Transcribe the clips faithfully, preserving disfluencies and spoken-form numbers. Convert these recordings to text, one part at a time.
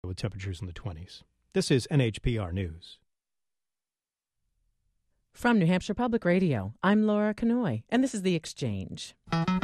with temperatures in the twenties. This is N H P R News. From New Hampshire Public Radio, I'm Laura Kanoy, and this is The Exchange.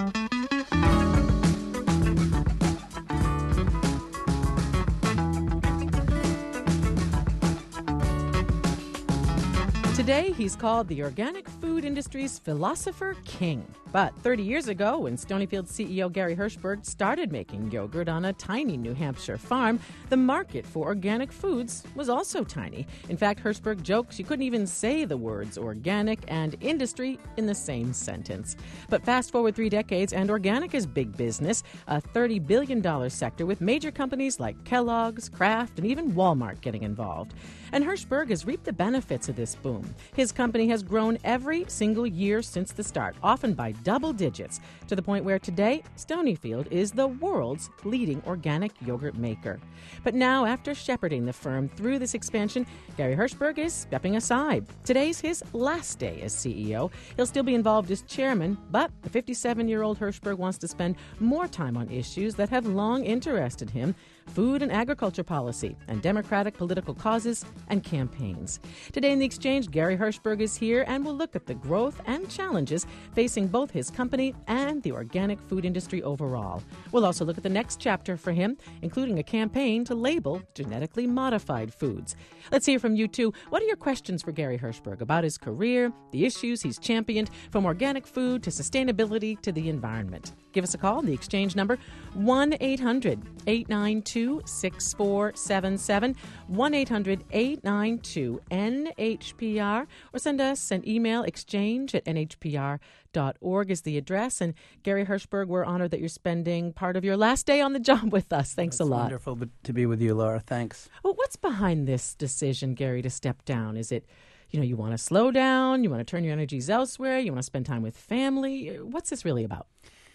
Today, he's called the organic food industry's philosopher king. But thirty years ago, when Stonyfield C E O Gary Hirshberg started making yogurt on a tiny New Hampshire farm, the market for organic foods was also tiny. In fact, Hirshberg jokes you couldn't even say the words organic and industry in the same sentence. But fast forward three decades, and organic is big business, a thirty billion dollars sector with major companies like Kellogg's, Kraft, and even Walmart getting involved. And Hirshberg has reaped the benefits of this boom. His company has grown every single year since the start, often by double digits, to the point where today Stonyfield is the world's leading organic yogurt maker. But now, after shepherding the firm through this expansion, Gary Hirshberg is stepping aside. Today's his last day as C E O. He'll still be involved as chairman, but the fifty-seven-year-old Hirshberg wants to spend more time on issues that have long interested him: food and agriculture policy, and democratic political causes and campaigns. Today in The Exchange, Gary Hirshberg is here, and we'll look at the growth and challenges facing both his company and the organic food industry overall. We'll also look at the next chapter for him, including a campaign to label genetically modified foods. Let's hear from you too. What are your questions for Gary Hirshberg about his career, the issues he's championed, from organic food to sustainability to the environment? Give us a call. The Exchange number, one eight hundred eight nine two six four seven seven, one eight hundred eight nine two N H P R, or send us an email. Exchange at N H P R dot org is the address. And Gary Hirshberg, we're honored that you're spending part of your last day on the job with us. Thanks That's a lot. Wonderful to be with you, Laura. Thanks. Well, what's behind this decision, Gary, to step down? Is it, you know, you want to slow down, you want to turn your energies elsewhere, you want to spend time with family? What's this really about?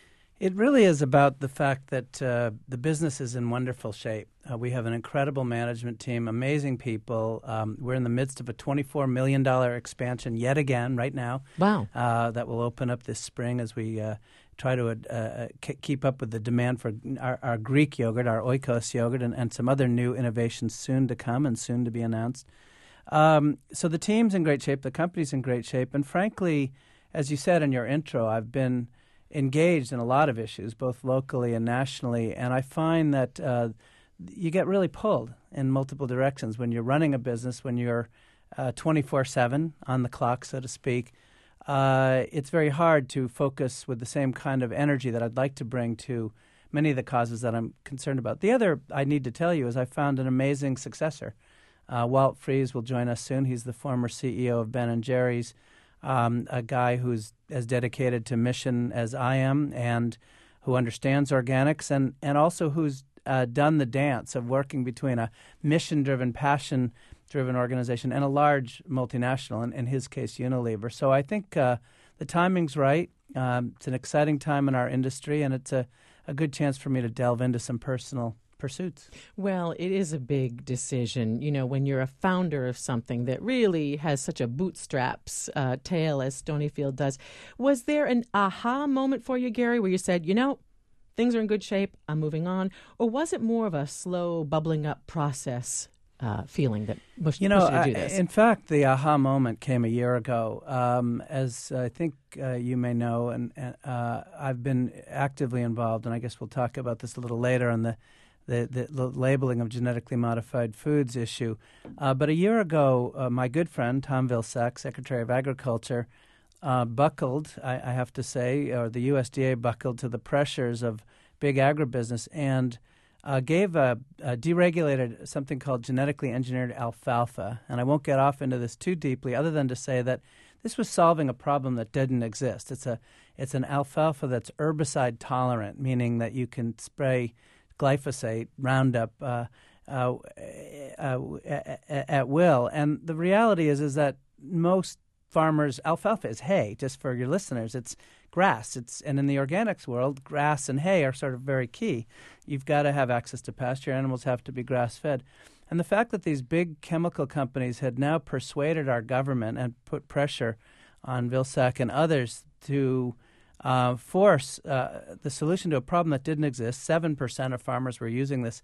It really is about the fact that uh, the business is in wonderful shape. Uh, we have an incredible management team, amazing people. Um, we're in the midst of a twenty-four million dollars expansion yet again right now. Wow. Uh, that will open up this spring as we uh, try to uh, k- keep up with the demand for our, our Greek yogurt, our Oikos yogurt, and, and some other new innovations soon to come and soon to be announced. Um, so the team's in great shape, the company's in great shape, and frankly, as you said in your intro, I've been engaged in a lot of issues, both locally and nationally, and I find that uh, you get really pulled in multiple directions when you're running a business, when you're uh, twenty-four seven on the clock, so to speak. Uh, it's very hard to focus with the same kind of energy that I'd like to bring to many of the causes that I'm concerned about. The other I need to tell you is I found an amazing successor. Uh, Walt Freese will join us soon. He's the former C E O of Ben and Jerry's. Um, a guy who's as dedicated to mission as I am, and who understands organics, and, and also who's uh, done the dance of working between a mission-driven, passion-driven organization and a large multinational, in, in his case, Unilever. So I think uh, the timing's right. Um, it's an exciting time in our industry, and it's a, a good chance for me to delve into some personal pursuits. Well, it is a big decision, you know, when you're a founder of something that really has such a bootstraps uh, tale as Stonyfield does. Was there an aha moment for you, Gary, where you said, you know, things are in good shape, I'm moving on? Or was it more of a slow bubbling up process uh, feeling that pushed you, know, pushed you to do I, this? in fact, the aha moment came a year ago. Um, as I think uh, you may know, and uh, I've been actively involved, and I guess we'll talk about this a little later on the The, the, the labeling of genetically modified foods issue. Uh, but a year ago, uh, my good friend, Tom Vilsack, Secretary of Agriculture, uh, buckled, I, I have to say, or the U S D A buckled to the pressures of big agribusiness and uh, gave a, a deregulated something called genetically engineered alfalfa. And I won't get off into this too deeply other than to say that this was solving a problem that didn't exist. It's a it's an alfalfa that's herbicide tolerant, meaning that you can spray glyphosate, Roundup, uh, uh, uh, at will. And the reality is is that most farmers, alfalfa is hay, just for your listeners. It's grass. It's and in the organics world, grass and hay are sort of very key. You've got to have access to pasture. Animals have to be grass-fed. And the fact that these big chemical companies had now persuaded our government and put pressure on Vilsack and others to uh, force uh, the solution to a problem that didn't exist. Seven percent of farmers were using this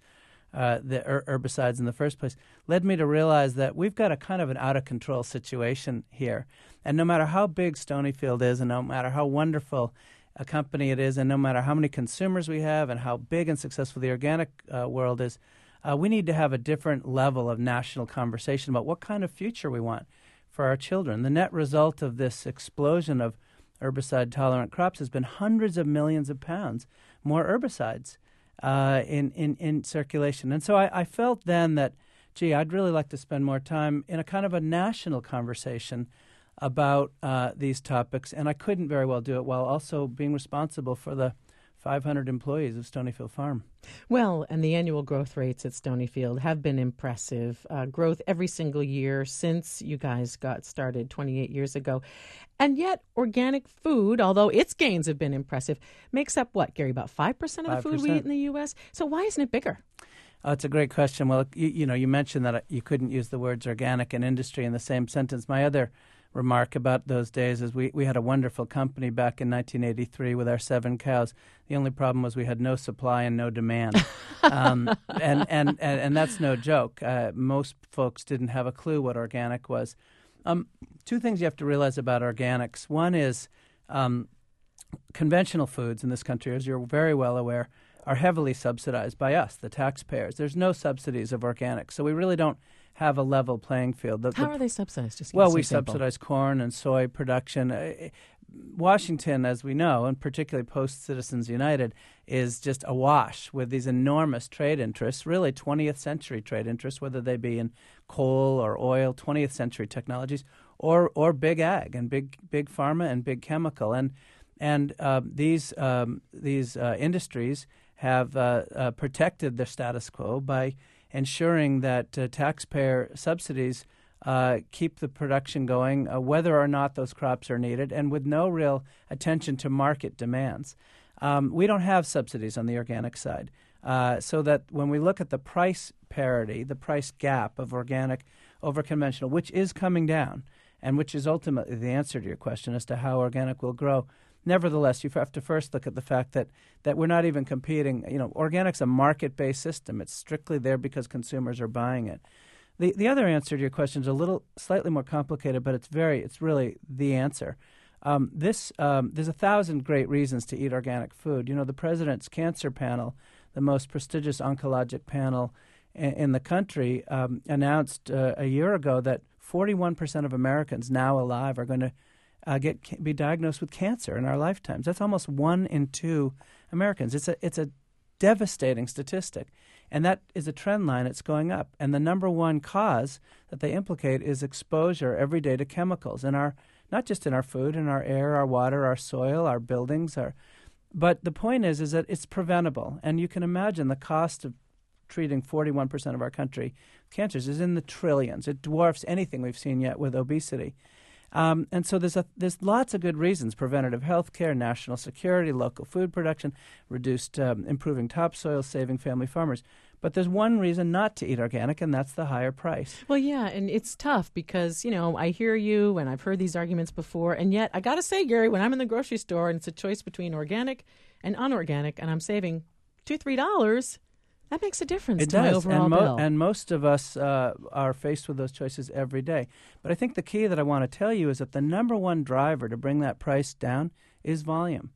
uh, the er- herbicides in the first place, led me to realize that we've got a kind of an out-of-control situation here. And no matter how big Stonyfield is, and no matter how wonderful a company it is, and no matter how many consumers we have and how big and successful the organic uh, world is, uh, we need to have a different level of national conversation about what kind of future we want for our children. The net result of this explosion of herbicide-tolerant crops has been hundreds of millions of pounds more herbicides uh, in, in, in circulation. And so I, I felt then that, gee, I'd really like to spend more time in a kind of a national conversation about uh, these topics, and I couldn't very well do it while also being responsible for the five hundred employees of Stonyfield Farm. Well, and the annual growth rates at Stonyfield have been impressive. Uh, growth every single year since you guys got started twenty-eight years ago. And yet, organic food, although its gains have been impressive, makes up what, Gary, about five percent of the food we eat in the U S? So why isn't it bigger? Oh, it's a great question. Well, you, you know, you mentioned that you couldn't use the words organic and industry in the same sentence. My other remark about those days is we, we had a wonderful company back in nineteen eighty-three with our seven cows. The only problem was we had no supply and no demand. um, and, and, and, and that's no joke. Uh, most folks didn't have a clue what organic was. Um, two things you have to realize about organics. One is um, conventional foods in this country, as you're very well aware, are heavily subsidized by us, the taxpayers. There's no subsidies of organics, so we really don't have a level playing field. The, How the, are they subsidized? Just well, we subsidize corn and soy production. Uh, Washington, as we know, and particularly post-Citizens United, is just awash with these enormous trade interests, really twentieth century trade interests, whether they be in coal or oil, twentieth century technologies, or or big ag and big big pharma and big chemical. And and uh, these um, these uh, industries have uh, uh, protected their status quo by ensuring that uh, taxpayer subsidies uh, keep the production going, uh, whether or not those crops are needed, and with no real attention to market demands. Um, we don't have subsidies on the organic side, uh, so that when we look at the price parity, the price gap of organic over conventional, which is coming down, and which is ultimately the answer to your question as to how organic will grow, nevertheless, you have to first look at the fact that, that we're not even competing. You know, organic's a market-based system. It's strictly there because consumers are buying it. The the other answer to your question is a little slightly more complicated, but it's very it's really the answer. Um, this um, there's a thousand great reasons to eat organic food. You know, the President's Cancer Panel, the most prestigious oncologic panel in, in the country, um, announced uh, a year ago that forty-one percent of Americans now alive are going to Uh, get be diagnosed with cancer in our lifetimes. That's almost one in two Americans. It's a it's a devastating statistic, and that is a trend line. It's going up, and the number one cause that they implicate is exposure every day to chemicals in our not just in our food, in our air, our water, our soil, our buildings. Our but the point is is that it's preventable, and you can imagine the cost of treating forty-one percent of our country cancers is in the trillions. It dwarfs anything we've seen yet with obesity. Um, and so there's a, there's lots of good reasons: preventative health care, national security, local food production, reduced um, improving topsoil, saving family farmers. But there's one reason not to eat organic, and that's the higher price. Well, yeah, and it's tough because, you know, I hear you, and I've heard these arguments before, and yet I got to say, Gary, when I'm in the grocery store and it's a choice between organic and unorganic, and I'm saving two, three dollars, that makes a difference it to does. my overall and mo- bill. And most of us uh, are faced with those choices every day. But I think the key that I want to tell you is that the number one driver to bring that price down is volume.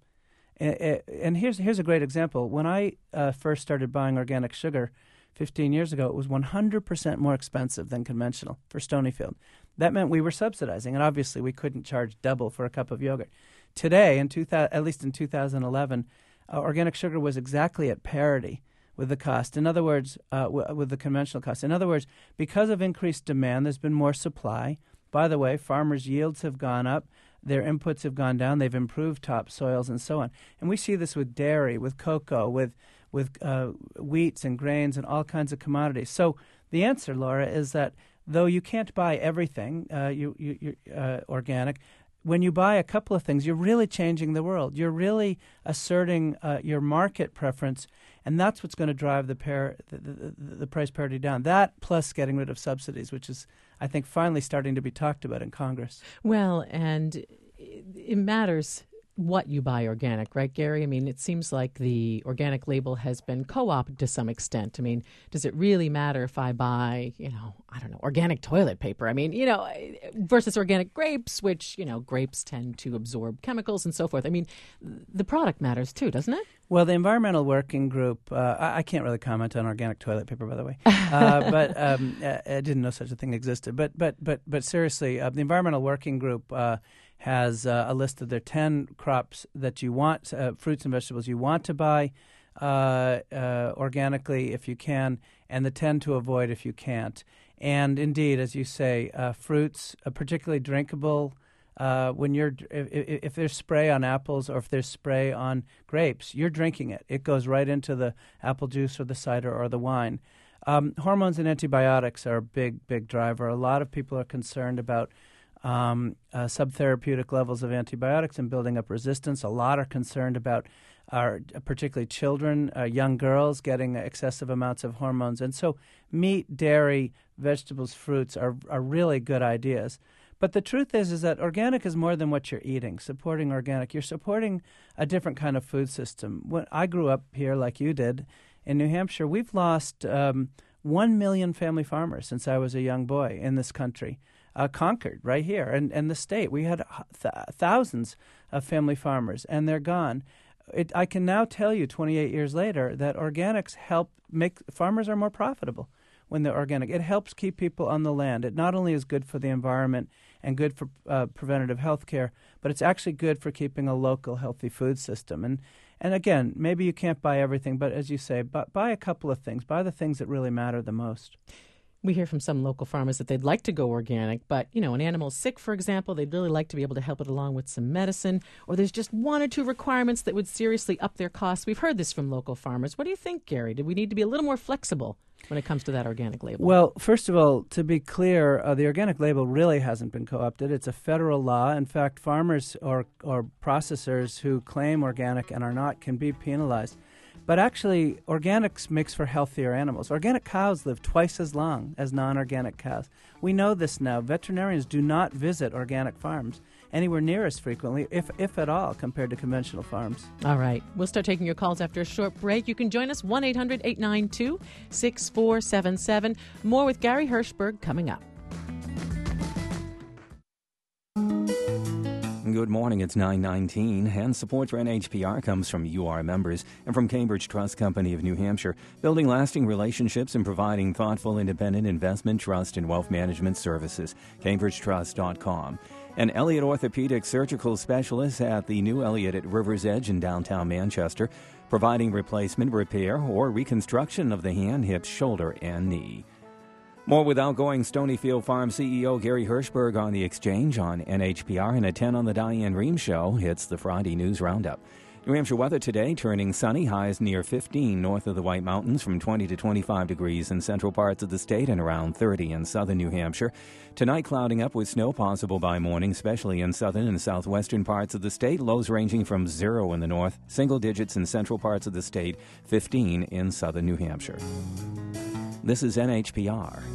And here's here's a great example. When I uh, first started buying organic sugar fifteen years ago, it was one hundred percent more expensive than conventional for Stonyfield. That meant we were subsidizing, and obviously we couldn't charge double for a cup of yogurt. Today, in two thousand, at least in two thousand eleven, uh, organic sugar was exactly at parity with the cost. In other words, uh, w- with the conventional cost. In other words, because of increased demand, there's been more supply. By the way, farmers' yields have gone up. Their inputs have gone down. They've improved topsoils and so on. And we see this with dairy, with cocoa, with with uh, wheats and grains and all kinds of commodities. So the answer, Laura, is that though you can't buy everything uh, you, you, you, uh, organic, when you buy a couple of things, you're really changing the world. You're really asserting uh, your market preference, and that's what's going to drive the, par- the, the, the price parity down. That plus getting rid of subsidies, which is, I think, finally starting to be talked about in Congress. Well, and it matters what you buy organic, right, Gary? I mean, it seems like the organic label has been co-opted to some extent. I mean, does it really matter if I buy, you know, I don't know, organic toilet paper? I mean, you know, versus organic grapes, which, you know, grapes tend to absorb chemicals and so forth. I mean, the product matters too, doesn't it? Well, the Environmental Working Group, uh, I, I can't really comment on organic toilet paper, by the way, uh, but um, I, I didn't know such a thing existed. But but but but seriously, uh, the Environmental Working Group uh, has uh, a list of their ten crops that you want, uh, fruits and vegetables you want to buy uh, uh, organically if you can, and the ten to avoid if you can't. And indeed, as you say, uh, fruits, uh, particularly drinkable. Uh, when you're, if, if there's spray on apples or if there's spray on grapes, you're drinking it. It goes right into the apple juice or the cider or the wine. Um, hormones and antibiotics are a big, big driver. A lot of people are concerned about um, uh, subtherapeutic levels of antibiotics and building up resistance. A lot are concerned about our, particularly children, uh, young girls getting excessive amounts of hormones. And so meat, dairy, vegetables, fruits are, are really good ideas. But the truth is, is that organic is more than what you're eating. Supporting organic, you're supporting a different kind of food system. When I grew up here, like you did, in New Hampshire, we've lost um, one million family farmers since I was a young boy in this country. Uh, Concord, right here, and, and the state. We had th- thousands of family farmers, and they're gone. It, I can now tell you, twenty-eight years later, that organics help make farmers are more profitable when they're organic. It helps keep people on the land. It not only is good for the environment and good for uh, preventative health care, but it's actually good for keeping a local healthy food system. And and again, maybe you can't buy everything, but as you say, bu- buy a couple of things. Buy the things that really matter the most. We hear from some local farmers that they'd like to go organic, but, you know, an animal's sick, for example, they'd really like to be able to help it along with some medicine, or there's just one or two requirements that would seriously up their costs. We've heard this from local farmers. What do you think, Gary? Do we need to be a little more flexible when it comes to that organic label? Well, first of all, to be clear, uh, the organic label really hasn't been co-opted. It's a federal law. In fact, farmers or, or processors who claim organic and are not can be penalized. But actually, organics makes for healthier animals. Organic cows live twice as long as non-organic cows. We know this now. Veterinarians do not visit organic farms anywhere near as frequently, if if at all, compared to conventional farms. All right. We'll start taking your calls after a short break. You can join us, one eight hundred eight nine two six four seven seven. More with Gary Hirshberg coming up. Good morning, it's nine nineteen, and support for N H P R comes from U R members and from Cambridge Trust Company of New Hampshire, building lasting relationships and providing thoughtful, independent investment, trust, and wealth management services. Cambridge Trust dot com. An Elliott Orthopedic Surgical Specialist at the new Elliott at River's Edge in downtown Manchester, providing replacement, repair, or reconstruction of the hand, hip, shoulder, and knee. More with outgoing Stonyfield Farm C E O Gary Hirshberg on the Exchange on N H P R, and at ten on the Diane Rehm Show. It's the Friday News Roundup. New Hampshire weather today, turning sunny, highs near fifteen north of the White Mountains, from twenty to twenty-five degrees in central parts of the state and around thirty in southern New Hampshire. Tonight, clouding up with snow possible by morning, especially in southern and southwestern parts of the state. Lows ranging from zero in the north, single digits in central parts of the state, fifteen in southern New Hampshire. This is N H P R.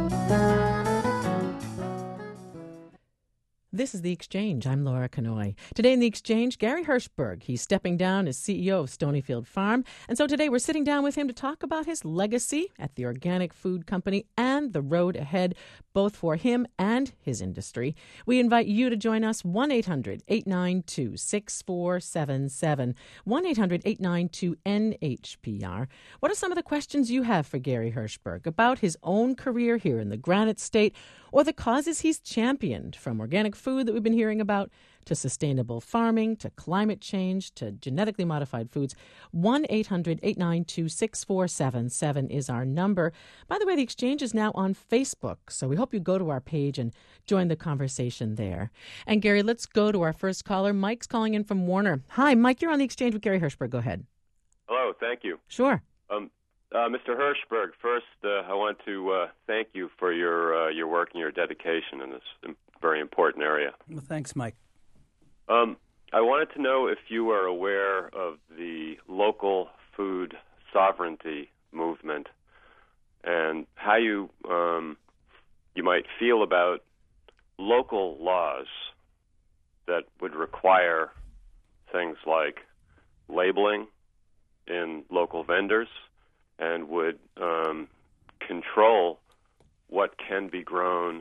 This is The Exchange. I'm Laura Canoy. Today in The Exchange, Gary Hirshberg. He's stepping down as C E O of Stonyfield Farm. And so today we're sitting down with him to talk about his legacy at the organic food company and the road ahead, both for him and his industry. We invite you to join us, one eight hundred eight nine two six four seven seven, one eight hundred eight nine two N H P R. What are some of the questions you have for Gary Hirshberg about his own career here in the Granite State, or the causes he's championed, from organic food that we've been hearing about to sustainable farming, to climate change, to genetically modified foods? one eight hundred eight nine two six four seven seven is our number. By the way, The Exchange is now on Facebook, so we hope you go to our page and join the conversation there. And Gary, let's go to our first caller. Mike's calling in from Warner. Hi, Mike, you're on The Exchange with Gary Hirshberg. Go ahead. Hello, thank you. Sure. Um, uh, Mister Hirshberg, first uh, I want to uh, thank you for your uh, your work and your dedication in this very important area. Well, thanks, Mike. Um, I wanted to know if you are aware of the local food sovereignty movement and how you um, you might feel about local laws that would require things like labeling in local vendors and would um, control what can be grown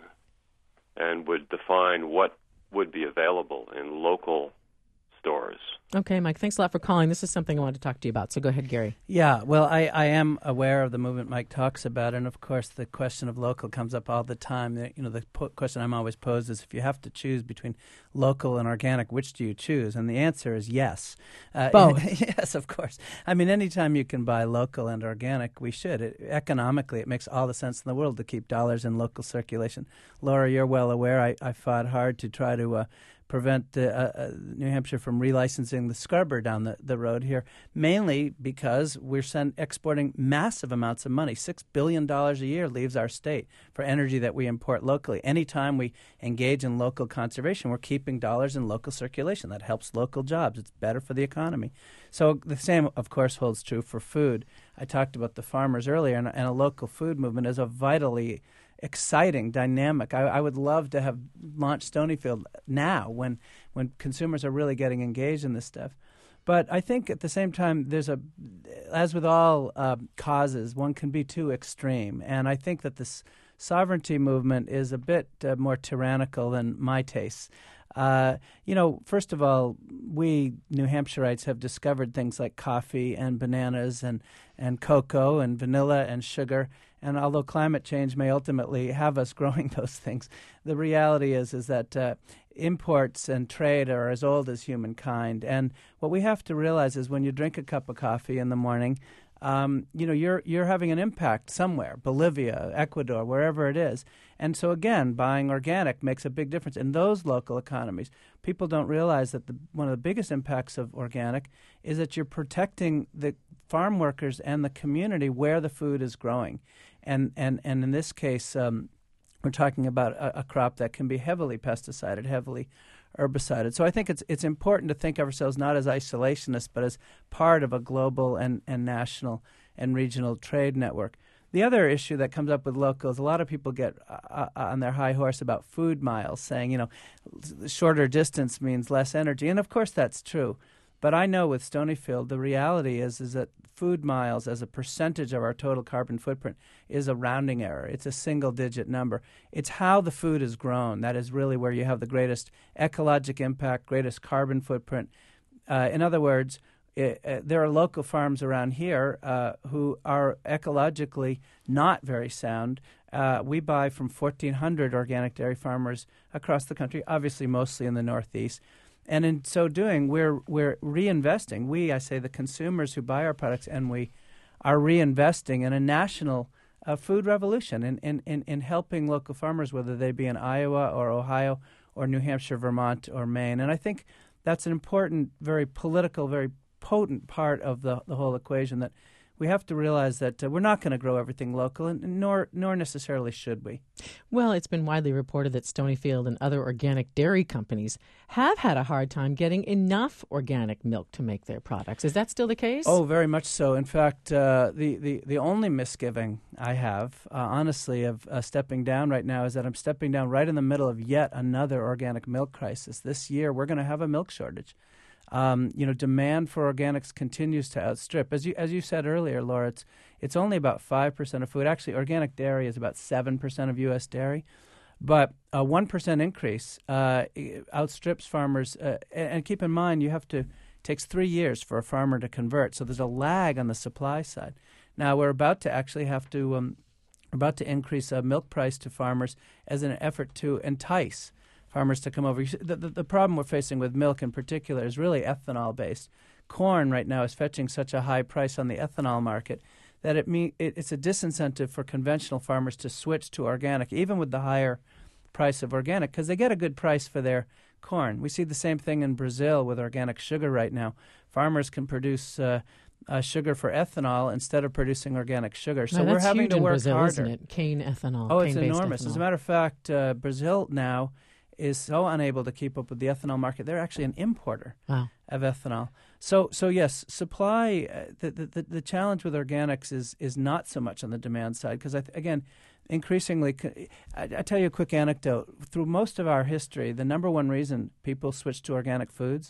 and would define what would be available in local stores. Okay, Mike, thanks a lot for calling. This is something I wanted to talk to you about. So go ahead, Gary. Yeah, well, I, I am aware of the movement Mike talks about, and of course the question of local comes up all the time. The, you know, the po- question I'm always posed is, if you have to choose between local and organic, which do you choose? And the answer is yes. Uh, Both. Yes, of course. I mean, anytime you can buy local and organic, we should. It, economically, it makes all the sense in the world to keep dollars in local circulation. Laura, you're well aware I, I fought hard to try to uh, prevent uh, uh, New Hampshire from relicensing the scrubber down the, the road here, mainly because we're send, exporting massive amounts of money. Six billion dollars a year leaves our state for energy that we import locally. Anytime we engage in local conservation, we're keeping dollars in local circulation. That helps local jobs. It's better for the economy. So the same, of course, holds true for food. I talked about the farmers earlier, and, and a local food movement is a vitally exciting, dynamic. I, I would love to have launched Stonyfield now when when consumers are really getting engaged in this stuff. But I think at the same time, there's a, as with all uh, causes, one can be too extreme. And I think that this sovereignty movement is a bit uh, more tyrannical than my tastes. Uh, you know, first of all, we New Hampshireites have discovered things like coffee and bananas and, and cocoa and vanilla and sugar. And although climate change may ultimately have us growing those things, the reality is is that uh, imports and trade are as old as humankind. And what we have to realize is when you drink a cup of coffee in the morning, um, you know, you're you're having an impact somewhere, Bolivia, Ecuador, wherever it is. And so, again, buying organic makes a big difference in those local economies. People don't realize that the, one of the biggest impacts of organic is that you're protecting the farm workers and the community where the food is growing. And and, and in this case, um, we're talking about a, a crop that can be heavily pesticided, heavily herbicided. So I think it's it's important to think of ourselves not as isolationists, but as part of a global and, and national and regional trade network. The other issue that comes up with local is a lot of people get uh, on their high horse about food miles, saying, you know, shorter distance means less energy. And of course that's true. But I know with Stonyfield, the reality is is that food miles as a percentage of our total carbon footprint is a rounding error. It's a single-digit number. It's how the food is grown. That is really where you have the greatest ecologic impact, greatest carbon footprint. Uh, in other words, it, uh, there are local farms around here uh, who are ecologically not very sound. Uh, we buy from fourteen hundred organic dairy farmers across the country, obviously mostly in the Northeast. And in so doing, we're we're reinvesting. We, I say, the consumers who buy our products, and we are reinvesting in a national uh, food revolution, in, in, in, in helping local farmers, whether they be in Iowa or Ohio or New Hampshire, Vermont, or Maine. And I think that's an important, very political, very potent part of the, the whole equation, that we have to realize that uh, we're not going to grow everything local, and nor nor necessarily should we. Well, it's been widely reported that Stonyfield and other organic dairy companies have had a hard time getting enough organic milk to make their products. Is that still the case? Oh, very much so. In fact, uh, the, the, the only misgiving I have, uh, honestly, of uh, stepping down right now is that I'm stepping down right in the middle of yet another organic milk crisis. This year, we're going to have a milk shortage. Um, you know, demand for organics continues to outstrip. As you as you said earlier, Laura, it's, it's only about five percent of food. Actually, organic dairy is about seven percent of U S dairy. But a one percent increase uh, outstrips farmers. Uh, and, and keep in mind, you have to, it takes three years for a farmer to convert. So there's a lag on the supply side. Now, we're about to actually have to, um, we're about to increase a milk price to farmers as an effort to entice farmers to come over. The, the, the problem we're facing with milk in particular is really ethanol-based. Corn right now is fetching such a high price on the ethanol market that it, me, it it's a disincentive for conventional farmers to switch to organic, even with the higher price of organic, because they get a good price for their corn. We see the same thing in Brazil with organic sugar right now. Farmers can produce uh, uh, sugar for ethanol instead of producing organic sugar. So now, we're having huge to in work Brazil, harder. Isn't it? Cane ethanol. Oh, it's cane-based enormous. ethanol. As a matter of fact, uh, Brazil now is so unable to keep up with the ethanol market. They're actually an importer wow. of ethanol. So, so yes, supply. Uh, the, the the challenge with organics is is not so much on the demand side, because I th- again, increasingly, I, I tell you a quick anecdote. Through most of our history, the number one reason people switch to organic foods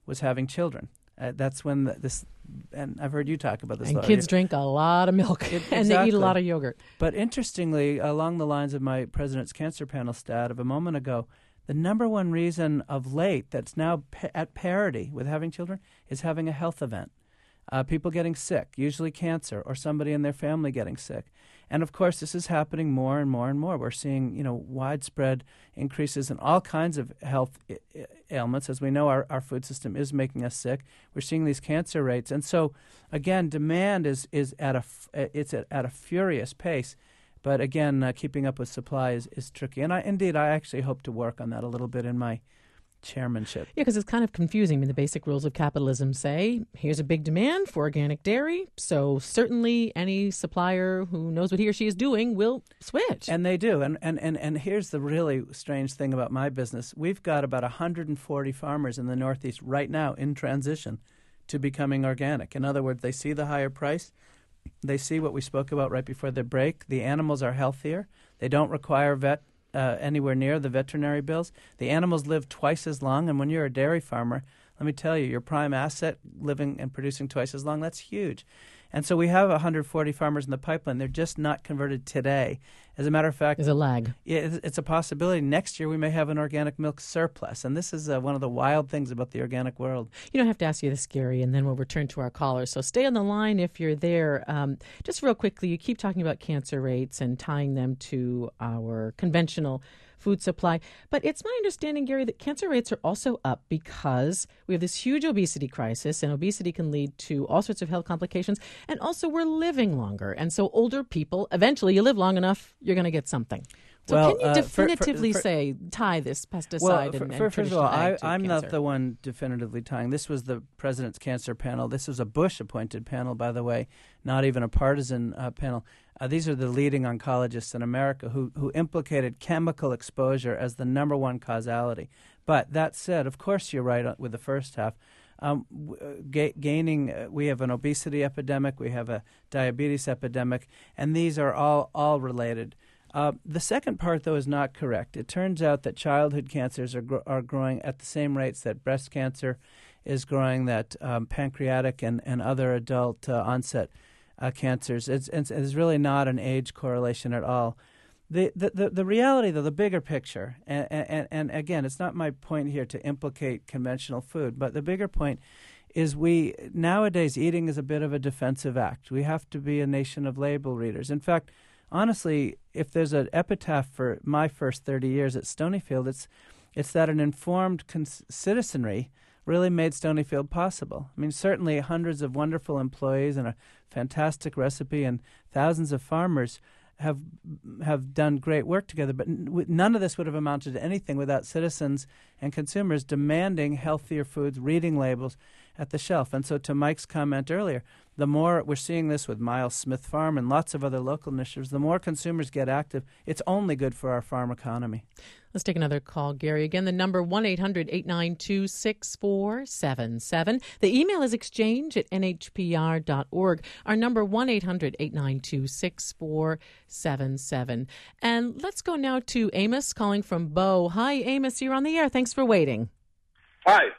was having children. Uh, that's when the, this, and I've heard you talk about this. And Laura. kids drink a lot of milk, It, and exactly. they eat a lot of yogurt. But interestingly, along the lines of my President's Cancer Panel stat of a moment ago, the number one reason of late that's now pa- at parity with having children is having a health event. Uh, people getting sick, usually cancer, or somebody in their family getting sick. And of course, this is happening more and more and more. We're seeing, you know, widespread increases in all kinds of health I- I- ailments. As we know, our, our food system is making us sick. We're seeing these cancer rates. And so, again, demand is, is at a, f- it's at, at a furious pace. But again, uh, keeping up with supply is, is tricky. And I, indeed, I actually hope to work on that a little bit in my chairmanship. Yeah, because it's kind of confusing. I mean, the basic rules of capitalism say, here's a big demand for organic dairy, so certainly any supplier who knows what he or she is doing will switch. And they do. And, and, and, and here's the really strange thing about my business. We've got about one hundred forty farmers in the Northeast right now in transition to becoming organic. In other words, they see the higher price. They see what we spoke about right before the break. The animals are healthier. They don't require vet Uh, anywhere near the veterinary bills. The animals live twice as long, and when you're a dairy farmer, let me tell you, your prime asset living and producing twice as long, that's huge. And so we have one hundred forty farmers in the pipeline. They're just not converted today. As a matter of fact, There's a lag. Yeah, it's, it's a possibility. Next year we may have an organic milk surplus, and this is uh, one of the wild things about the organic world. You don't have to ask you this, Gary, and then we'll return to our callers. So stay on the line if you're there. Um, just real quickly, you keep talking about cancer rates and tying them to our conventional food supply. But it's my understanding, Gary, that cancer rates are also up because we have this huge obesity crisis, and obesity can lead to all sorts of health complications. And also we're living longer. And so older people, eventually you live long enough, you're going to get something. So Well, can you uh, for- for- definitively for- say, tie this pesticide Well, and, for, and for, first of all, traditional I, ag to I'm cancer? not the one definitively tying. This was the President's Cancer Panel. This was a Bush-appointed panel, by the way, not even a partisan uh, panel. Uh, these are the leading oncologists in America who, who implicated chemical exposure as the number one causality. But that said, of course you're right with the first half. Um, ga- gaining, uh, we have an obesity epidemic, we have a diabetes epidemic, and these are all, all related. Uh, the second part, though, is not correct. It turns out that childhood cancers are gro- are growing at the same rates that breast cancer is growing, that um, pancreatic and, and other adult uh, onset uh, cancers. It's, it's, it's really not an age correlation at all. The, the, the, the reality, though, the bigger picture, and, and, and again, it's not my point here to implicate conventional food, but the bigger point is we nowadays eating is a bit of a defensive act. We have to be a nation of label readers. In fact, honestly, if there's an epitaph for my first thirty years at Stonyfield, it's it's that an informed cons- citizenry really made Stonyfield possible. I mean, certainly hundreds of wonderful employees and a fantastic recipe and thousands of farmers have have done great work together, but n- w- none of this would have amounted to anything without citizens and consumers demanding healthier foods, reading labels at the shelf. And so to Mike's comment earlier, the more we're seeing this with Miles Smith Farm and lots of other local initiatives, the more consumers get active, it's only good for our farm economy. Let's take another call, Gary. Again, the number one eight hundred eight nine two six four seven seven. The email is exchange at n h p r dot org. Our number one eight hundred eight nine two six four seven seven. And let's go now to Amos calling from Bow. Hi, Amos. You're on the air. Thanks for waiting. Hi.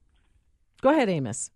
Go ahead, Amos.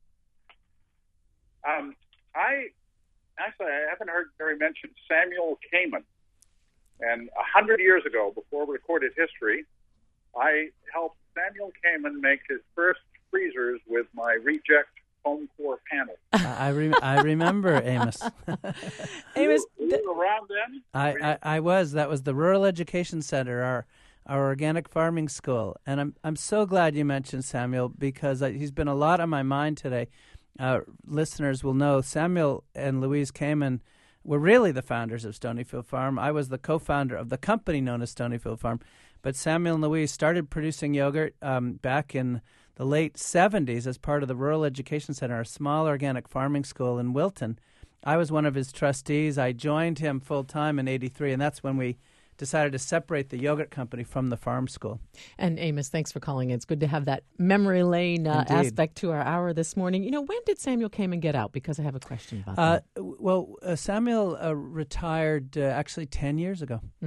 Um, I actually I haven't heard Gary mention Samuel Kamen. And a hundred years ago, before recorded history, I helped Samuel Kamen make his first freezers with my reject home core panel. I, re- I remember, Amos. Amos, were, were you around then? I, I, I was. That was the Rural Education Center, our our organic farming school. And I'm I'm so glad you mentioned Samuel because I, he's been a lot on my mind today. Uh, listeners will know Samuel and Louise Kamen were really the founders of Stonyfield Farm. I was the co-founder of the company known as Stonyfield Farm. But Samuel and Louise started producing yogurt um, back in the late seventies as part of the Rural Education Center, a small organic farming school in Wilton. I was one of his trustees. I joined him full-time in eighty-three, and that's when we decided to separate the yogurt company from the farm school. And Amos, thanks for calling. It's good to have that memory lane uh, aspect to our hour this morning. You know, when did Samuel Kamen get out? Because I have a question about Uh, that. well, uh, Samuel uh, retired uh, actually ten years ago. Mm-hmm.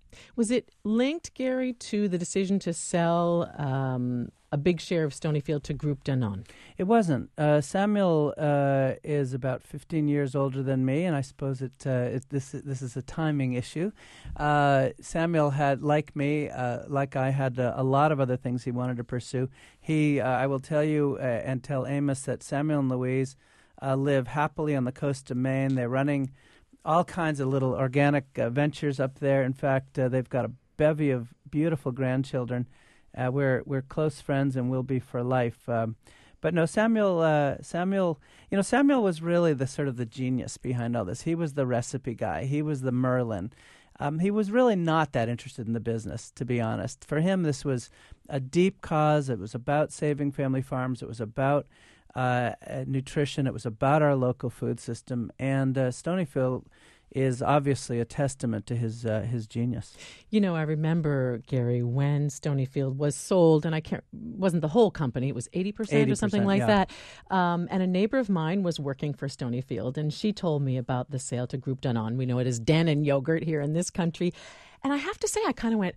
Was it linked, Gary, to the decision to sell um, a big share of Stonyfield to Groupe Danone? It wasn't. Uh, Samuel uh, is about fifteen years older than me, and I suppose it, uh, it this this is a timing issue. Uh, Samuel had, like me, uh, like I had, uh, a lot of other things he wanted to pursue. He, uh, I will tell you uh, and tell Amos that Samuel and Louise uh, live happily on the coast of Maine. They're running all kinds of little organic uh, ventures up there. In fact, uh, they've got a bevy of beautiful grandchildren. Uh, we're we're close friends and will be for life. Um, but no, Samuel. Uh, Samuel. You know, Samuel was really the sort of the genius behind all this. He was the recipe guy. He was the Merlin. Um, he was really not that interested in the business, to be honest. For him, this was a deep cause. It was about saving family farms. It was about uh, nutrition. It was about our local food system. And uh, Stonyfield is obviously a testament to his uh, his genius. You know, I remember, Gary, when Stonyfield was sold, and I can't wasn't the whole company; it was eighty percent or something like yeah. that. Um, and a neighbor of mine was working for Stonyfield, and she told me about the sale to Groupe Danone. We know it as Dannon Yogurt here in this country, and I have to say, I kind of went,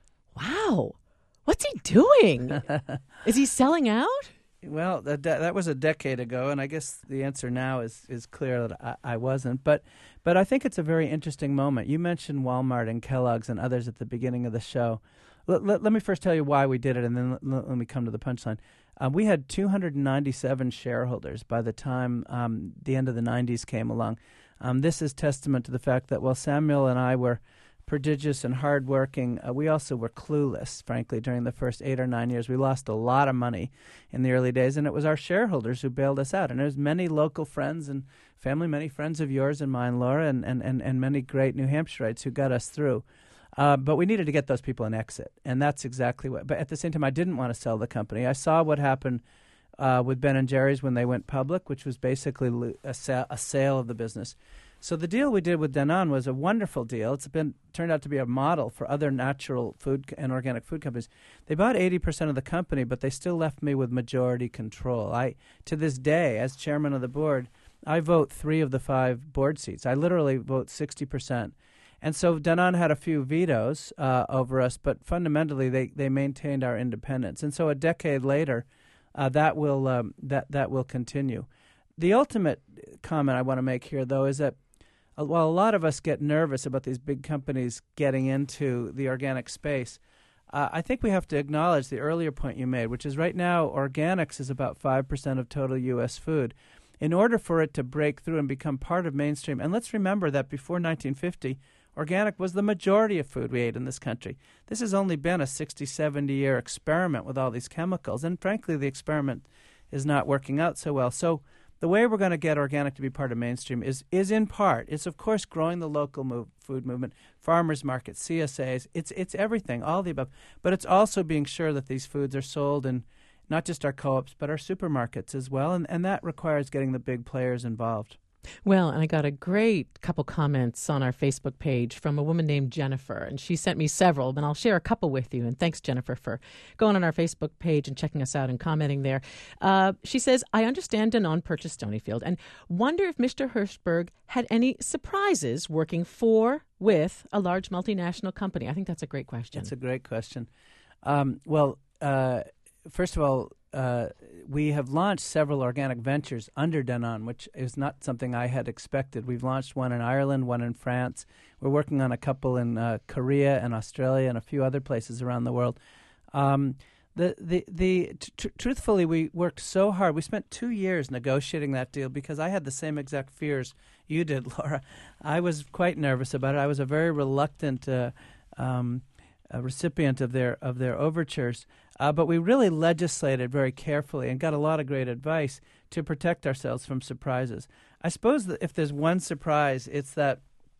"Wow, what's he doing? Is he selling out?" Well, that that was a decade ago, and I guess the answer now is, is clear that I, I wasn't. But but I think it's a very interesting moment. You mentioned Walmart and Kellogg's and others at the beginning of the show. Let, let, let me first tell you why we did it, and then let, let me come to the punchline. Uh, we had two hundred ninety-seven shareholders by the time um, the end of the nineties came along. Um, this is testament to the fact that while Samuel and I were prodigious and hardworking, uh, we also were clueless, frankly, during the first eight or nine years. We lost a lot of money in the early days, and it was our shareholders who bailed us out. And there's many local friends and family, many friends of yours and mine, Laura, and, and, and, and many great New Hampshireites who got us through. Uh, but we needed to get those people an exit, and that's exactly what. But at the same time, I didn't want to sell the company. I saw what happened uh, with Ben and Jerry's when they went public, which was basically a, sa- a sale of the business. So the deal we did with Danone was a wonderful deal. It's been turned out to be a model for other natural food and organic food companies. They bought eighty percent of the company, but they still left me with majority control. I, to this day, as chairman of the board, I vote three of the five board seats. I literally vote sixty percent. And so Danone had a few vetoes uh, over us, but fundamentally they, they maintained our independence. And so a decade later, uh, that will um, that that will continue. The ultimate comment I want to make here, though, is that while a lot of us get nervous about these big companies getting into the organic space, uh, I think we have to acknowledge the earlier point you made, which is right now organics is about five percent of total U S food. In order for it to break through and become part of mainstream, and let's remember that before nineteen fifty, organic was the majority of food we ate in this country. This has only been a sixty, seventy-year experiment with all these chemicals, and frankly, the experiment is not working out so well. So the way we're going to get organic to be part of mainstream is, is in part, it's of course growing the local move, food movement, farmers markets, C S As, it's it's everything, all the above. But it's also being sure that these foods are sold in not just our co-ops, but our supermarkets as well, and, and that requires getting the big players involved. Well, and I got a great couple comments on our Facebook page from a woman named Jennifer, and she sent me several, and I'll share a couple with you. And thanks, Jennifer, for going on our Facebook page and checking us out and commenting there. Uh, she says, I understand Danone purchased Stonyfield and wonder if Mister Hirschberg had any surprises working for, with a large multinational company. I think that's a great question. That's a great question. Um, well, uh, first of all, Uh, we have launched several organic ventures under Danone, which is not something I had expected. We've launched one in Ireland, one in France. We're working on a couple in uh, Korea and Australia and a few other places around the world. Um, the the the t- tr- truthfully, we worked so hard. We spent two years negotiating that deal because I had the same exact fears you did, Laura. I was quite nervous about it. I was a very reluctant uh, um, a recipient of their of their overtures. Uh, but we really legislated very carefully and got a lot of great advice to protect ourselves from surprises. I suppose that if there's one surprise, it's that,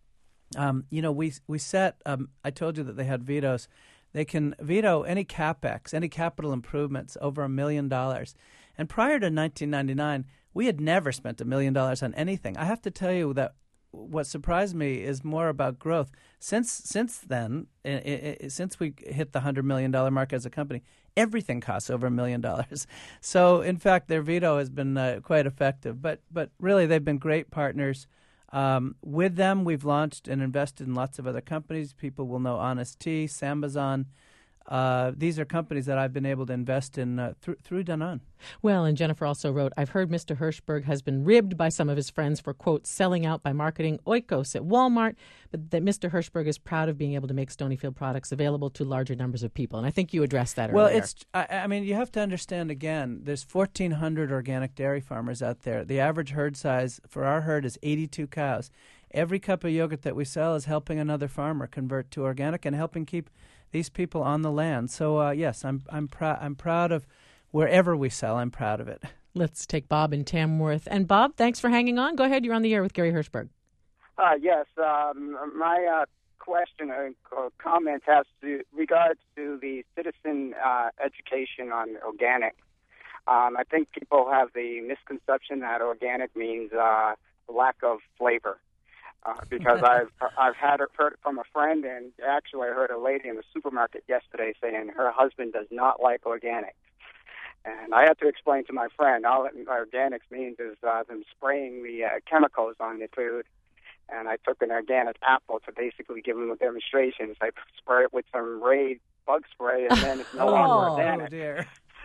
um, you know, we we set, um, I told you that they had vetoes. They can veto any CapEx, any capital improvements over a million dollars. And prior to nineteen ninety-nine, we had never spent a million dollars on anything. I have to tell you that what surprised me is more about growth. Since since then, I, I, since we hit the one hundred million dollars mark as a company, everything costs over a million dollars. So, in fact, their veto has been uh, quite effective. But but really, they've been great partners. Um, with them, we've launched and invested in lots of other companies. People will know Honest Tea, Sambazon. Uh, these are companies that I've been able to invest in uh, through, through Danone. Well, and Jennifer also wrote, I've heard Mister Hirschberg has been ribbed by some of his friends for, quote, selling out by marketing Oikos at Walmart, but that Mister Hirschberg is proud of being able to make Stonyfield products available to larger numbers of people. And I think you addressed that well, earlier. Well, it's. I, I mean, you have to understand, again, there's fourteen hundred organic dairy farmers out there. The average herd size for our herd is eighty-two cows. Every cup of yogurt that we sell is helping another farmer convert to organic and helping keep these people on the land. So uh, yes, I'm I'm proud. I'm proud of wherever we sell. I'm proud of it. Let's take Bob in Tamworth. And Bob, thanks for hanging on. Go ahead. You're on the air with Gary Hirschberg. Uh, yes, um, my uh, question or comment has to regards to the citizen uh, education on organic. Um, I think people have the misconception that organic means uh, lack of flavor. Uh, because I've I've had it, heard it from a friend, and actually I heard a lady in the supermarket yesterday saying her husband does not like organic. And I had to explain to my friend all that organics means is uh, them spraying the uh, chemicals on the food. And I took an organic apple to basically give them a demonstration. So I spray it with some Raid bug spray, and then it's no oh, longer organic. Oh dear.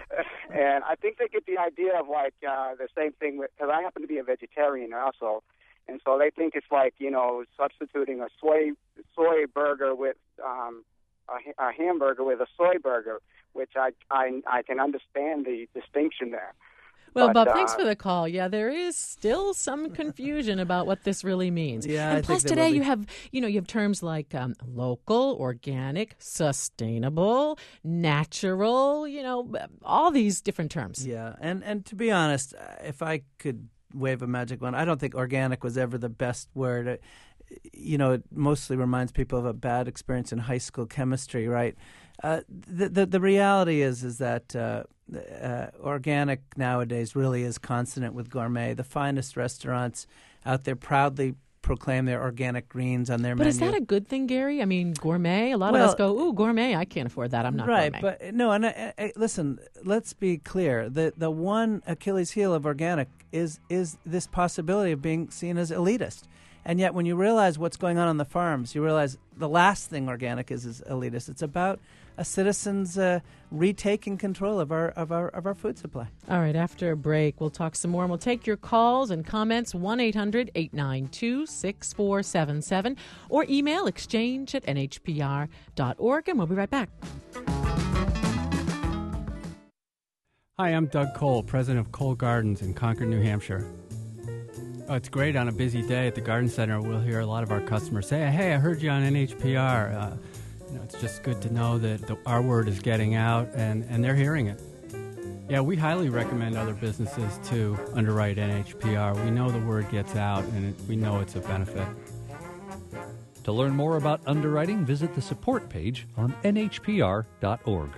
And I think they get the idea of like uh, the same thing with, because I happen to be a vegetarian also. And so they think it's like, you know, substituting a soy soy burger with um, a, a hamburger with a soy burger, which I, I I can understand the distinction there. Well, but, Bob, thanks uh, for the call. Yeah, there is still some confusion about what this really means. Yeah, and I plus think there will today be. you have, you know, you have terms like um, local, organic, sustainable, natural. You know, all these different terms. Yeah, and and to be honest, if I could wave a magic wand, I don't think organic was ever the best word. It, you know, it mostly reminds people of a bad experience in high school chemistry, right? Uh, the, the the reality is is that uh, uh, organic nowadays really is consonant with gourmet. The finest restaurants out there proudly proclaim their organic greens on their But menu. is that a good thing, Gary? I mean, gourmet? A lot Well, of us go, ooh, gourmet, I can't afford that. I'm not right, gourmet. but no, and I, I, listen, let's be clear. The the one Achilles heel of organic is is this possibility of being seen as elitist. And yet when you realize what's going on on the farms, you realize the last thing organic is is elitist. It's about a citizen's uh, retaking control of our of our of our food supply. All right, after a break, we'll talk some more, and we'll take your calls and comments, one eight hundred eight nine two six four seven seven, or email exchange at n h p r dot org, and we'll be right back. Hi, I'm Doug Cole, president of Cole Gardens in Concord, New Hampshire. Oh, it's great on a busy day at the Garden Center. We'll hear a lot of our customers say, hey, I heard you on N H P R. Uh, you know, it's just good to know that the, our word is getting out, and, and they're hearing it. Yeah, we highly recommend other businesses to underwrite N H P R. We know the word gets out, and it, we know it's a benefit. To learn more about underwriting, visit the support page on N H P R dot org.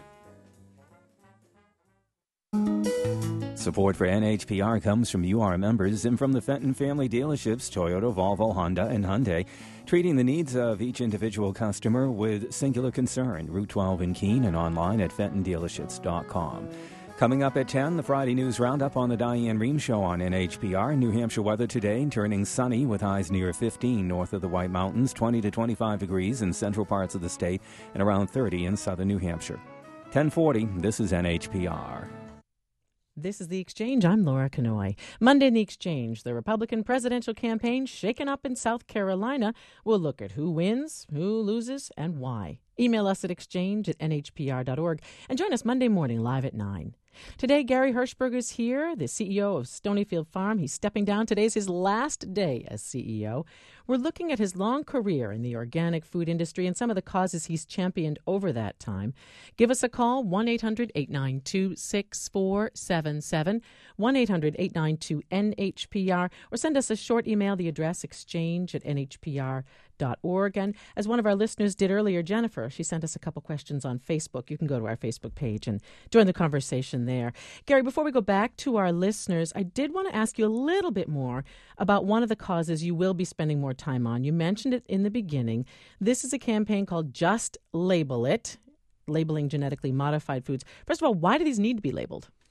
Support for N H P R comes from U R members and from the Fenton family dealerships, Toyota, Volvo, Honda, and Hyundai, treating the needs of each individual customer with singular concern. Route twelve in Keene and online at fenton dealerships dot com. Coming up at ten, the Friday News Roundup on the Diane Rehm Show on N H P R. New Hampshire weather today, turning sunny with highs near fifteen north of the White Mountains, twenty to twenty-five degrees in central parts of the state, and around thirty in southern New Hampshire. ten forty, this is N H P R. This is The Exchange. I'm Laura Kanoy. Monday in The Exchange, the Republican presidential campaign shaken up in South Carolina. We'll look at who wins, who loses, and why. Email us at exchange at n h p r dot org and join us Monday morning live at nine. Today, Gary Hirschberg is here, the C E O of Stonyfield Farm. He's stepping down. Today's his last day as C E O. We're looking at his long career in the organic food industry and some of the causes he's championed over that time. Give us a call, one eight hundred eight nine two six four seven seven, one eight hundred eight nine two N H P R, or send us a short email, the address exchange at n h p r dot org. And as one of our listeners did earlier, Jennifer, she sent us a couple questions on Facebook. You can go to our Facebook page and join the conversation there. Gary, before we go back to our listeners, I did want to ask you a little bit more about one of the causes you will be spending more time on. You mentioned it in the beginning. This is a campaign called Just Label It, labeling genetically modified foods. First of all, why do these need to be labeled?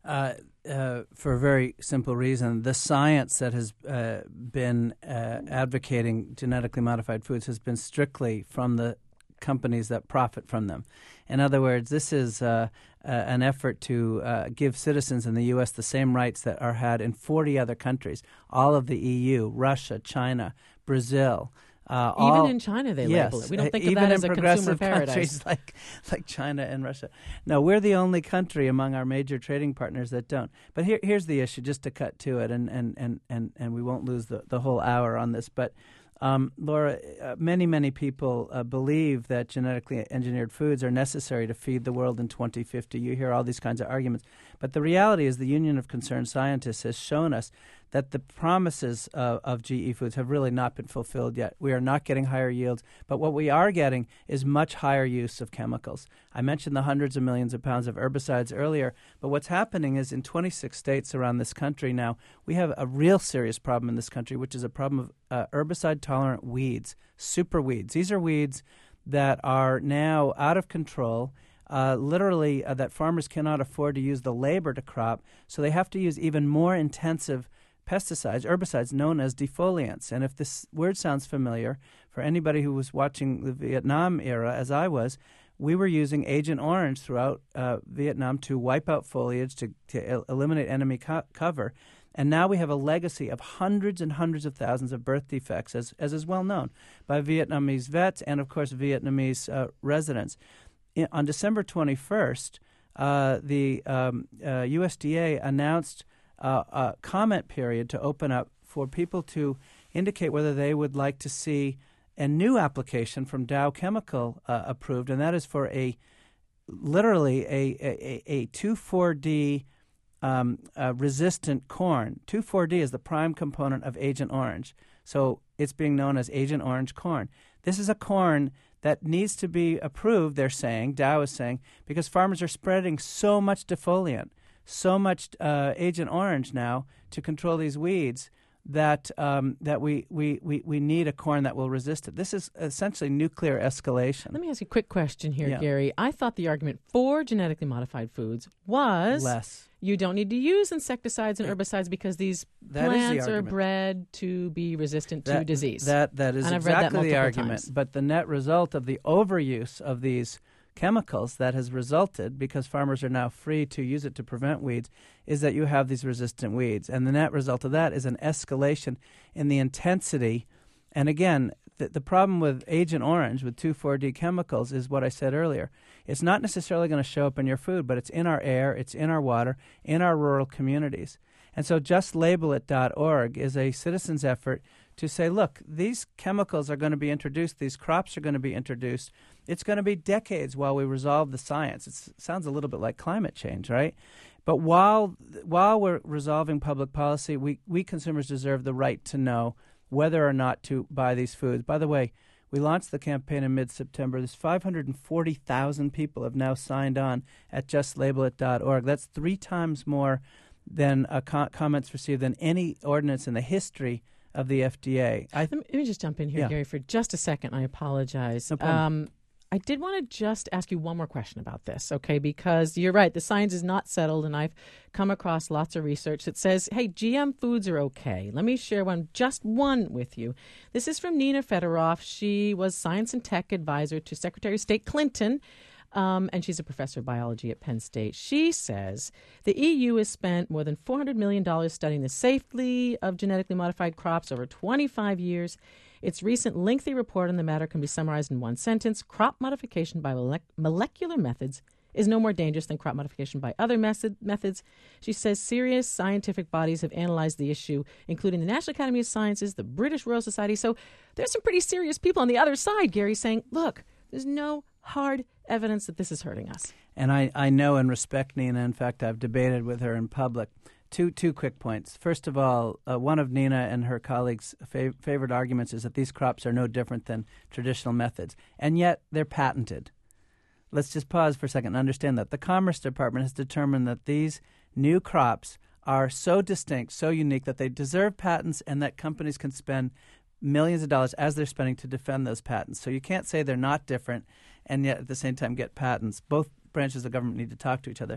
Uh, uh, for a very simple reason. The science that has uh, been uh, advocating genetically modified foods has been strictly from the companies that profit from them. In other words, this is uh, uh, an effort to uh, give citizens in the U S the same rights that are had in forty other countries, all of the E U, Russia, China, Brazil. Uh, even all, in China, they yes, label it. We don't think of even that as in a consumer progressive paradise. countries like like China and Russia. No, we're the only country among our major trading partners that don't. But here, here's the issue, just to cut to it, and and, and, and, and we won't lose the, the whole hour on this. But um, Laura, uh, many many people uh, believe that genetically engineered foods are necessary to feed the world in twenty fifty. You hear all these kinds of arguments, but the reality is the Union of Concerned Scientists has shown us that the promises uh, of G E foods have really not been fulfilled yet. We are not getting higher yields, but what we are getting is much higher use of chemicals. I mentioned the hundreds of millions of pounds of herbicides earlier, but what's happening is in twenty-six states around this country now, we have a real serious problem in this country, which is a problem of uh, herbicide-tolerant weeds, super weeds. These are weeds that are now out of control. Uh, literally, uh, that farmers cannot afford to use the labor to crop, so they have to use even more intensive pesticides, herbicides known as defoliants. And if this word sounds familiar, for anybody who was watching the Vietnam era, as I was, we were using Agent Orange throughout uh, Vietnam to wipe out foliage, to, to el- eliminate enemy co- cover. And now we have a legacy of hundreds and hundreds of thousands of birth defects, as, as is well known by Vietnamese vets and, of course, Vietnamese uh, residents. In, on December twenty-first, uh, the um, uh, U S D A announced Uh, a comment period to open up for people to indicate whether they would like to see a new application from Dow Chemical uh, approved, and that is for a literally a a, a two four D um, uh, resistant corn. two four D is the prime component of Agent Orange, so it's being known as Agent Orange corn. This is a corn that needs to be approved, they're saying, Dow is saying, because farmers are spreading so much defoliant, so much uh, Agent Orange now to control these weeds that um, that we, we, we, we need a corn that will resist it. This is essentially nuclear escalation. Let me ask you a quick question here, yeah. Gary. I thought the argument for genetically modified foods was less. You don't need to use insecticides and herbicides because these that plants the are bred to be resistant that, to disease. That That is and I've read exactly that the argument. times. But the net result of the overuse of these chemicals that has resulted, because farmers are now free to use it to prevent weeds, is that you have these resistant weeds. And the net result of that is an escalation in the intensity. And again, the, the problem with Agent Orange, with two four D chemicals, is what I said earlier. It's not necessarily going to show up in your food, but it's in our air, it's in our water, in our rural communities. And so just label it dot org is a citizen's effort to say, look, these chemicals are going to be introduced, these crops are going to be introduced. It's going to be decades while we resolve the science. It's, it sounds a little bit like climate change, right? But while while we're resolving public policy, we, we consumers deserve the right to know whether or not to buy these foods. By the way, we launched the campaign in mid-September. There's five hundred forty thousand people have now signed on at just label it dot org. That's three times more than uh, co- comments received than any ordinance in the history of the F D A. I, let, me, let me just jump in here, yeah. Gary, for just a second. I apologize. No problem. Um, I did want to just ask you one more question about this, okay? Because you're right, the science is not settled, and I've come across lots of research that says, hey, G M foods are okay. Let me share one, just one with you. This is from Nina Fedoroff. She was science and tech advisor to Secretary of State Clinton, um, and she's a professor of biology at Penn State. She says the E U has spent more than four hundred million dollars studying the safety of genetically modified crops over twenty-five years. Its recent lengthy report on the matter can be summarized in one sentence. Crop modification by molec- molecular methods is no more dangerous than crop modification by other method- methods. She says serious scientific bodies have analyzed the issue, including the National Academy of Sciences, the British Royal Society. So there's some pretty serious people on the other side, Gary, saying, look, there's no hard evidence that this is hurting us. And I, I know and respect Nina. In fact, I've debated with her in public. Two two quick points. First of all, uh, one of Nina and her colleagues' fav- favorite arguments is that these crops are no different than traditional methods, and yet they're patented. Let's just pause for a second and understand that. The Commerce Department has determined that these new crops are so distinct, so unique, that they deserve patents and that companies can spend millions of dollars as they're spending to defend those patents. So you can't say they're not different and yet at the same time get patents. Both branches of government need to talk to each other.